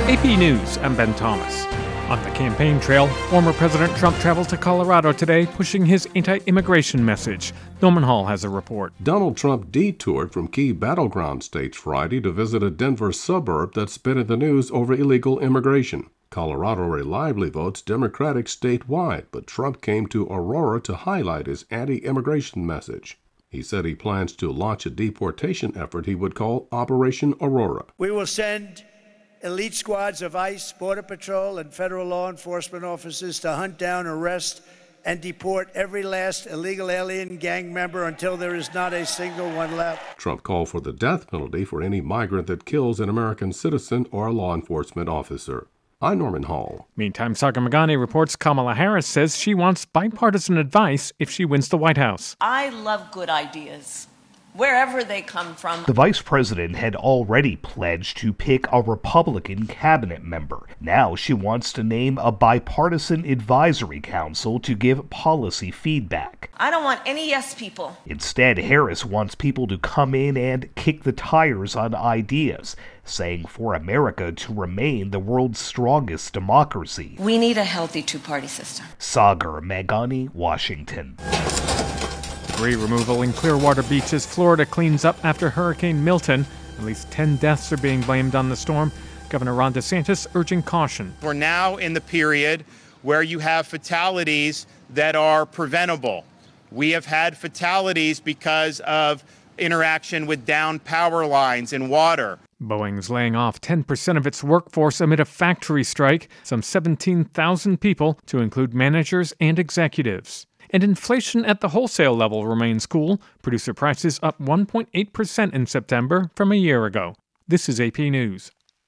AP News, I'm Ben Thomas. On the campaign trail, former President Trump travels to Colorado today, pushing his anti-immigration message. Norman Hall has a report. Donald Trump detoured from key battleground states Friday to visit a Denver suburb that's been in the news over illegal immigration. Colorado reliably votes Democratic statewide, but Trump came to Aurora to highlight his anti-immigration message. He said he plans to launch a deportation effort he would call Operation Aurora. We will send elite squads of ICE, Border Patrol, and federal law enforcement officers to hunt down, arrest, and deport every last illegal alien gang member until there is not a single one left. Trump called for the death penalty for any migrant that kills an American citizen or a law enforcement officer. I'm Norman Hall. Meantime, Sagar Meghani reports Kamala Harris says she wants bipartisan advice if she wins the White House. I love good ideas, wherever they come from. The vice president had already pledged to pick a Republican cabinet member. Now she wants to name a bipartisan advisory council to give policy feedback. I don't want any yes people. Instead, Harris wants people to come in and kick the tires on ideas, saying for America to remain the world's strongest democracy. We need a healthy two-party system. Sagar Meghani, Washington. Debris removal in Clearwater Beaches, Florida cleans up after Hurricane Milton. At least 10 deaths are being blamed on the storm. Governor Ron DeSantis urging caution. We're now in the period where you have fatalities that are preventable. We have had fatalities because of interaction with downed power lines and water. Boeing's laying off 10% of its workforce amid a factory strike, some 17,000 people, to include managers and executives. And inflation at the wholesale level remains cool. Producer prices up 1.8% in September from a year ago. This is AP News.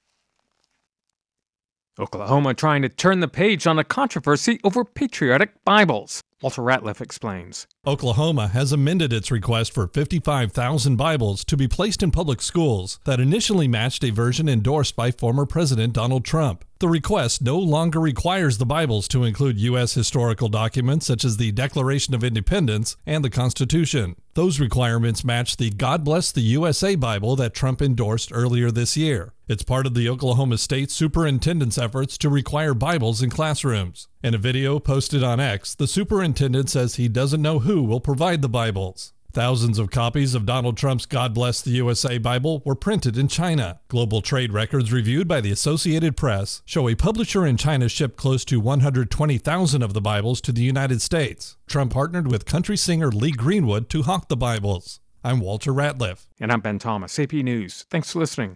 Oklahoma trying to turn the page on a controversy over patriotic Bibles. Walter Ratliff explains. Oklahoma has amended its request for 55,000 Bibles to be placed in public schools that initially matched a version endorsed by former President Donald Trump. The request no longer requires the Bibles to include U.S. historical documents such as the Declaration of Independence and the Constitution. Those requirements match the God Bless the USA Bible that Trump endorsed earlier this year. It's part of the Oklahoma State Superintendent's efforts to require Bibles in classrooms. In a video posted on X, the superintendent says he doesn't know who will provide the Bibles. Thousands of copies of Donald Trump's God Bless the USA Bible were printed in China. Global trade records reviewed by the Associated Press show a publisher in China shipped close to 120,000 of the Bibles to the United States. Trump partnered with country singer Lee Greenwood to hawk the Bibles. I'm Walter Ratliff. And I'm Ben Thomas, AP News. Thanks for listening.